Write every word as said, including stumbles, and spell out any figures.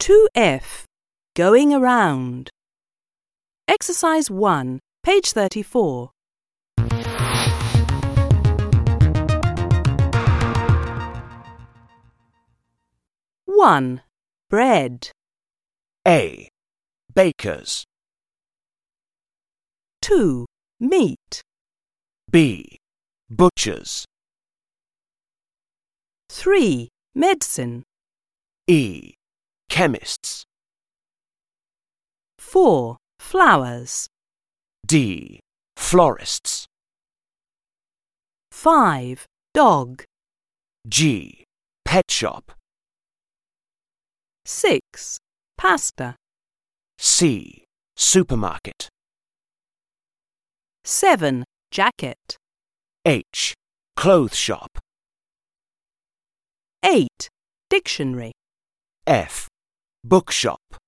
two F. Going around. Exercise one, page thirty-four. one. Bread. A. Bakers. two. Meat. B. Butchers. three. Medicine. E. Chemists. four. Flowers. D. Florists. five. Dog. G. Pet shop. six. Pasta. C. Supermarket. seven. Jacket. H. Clothes shop. eight. Dictionary. F. Bookshop.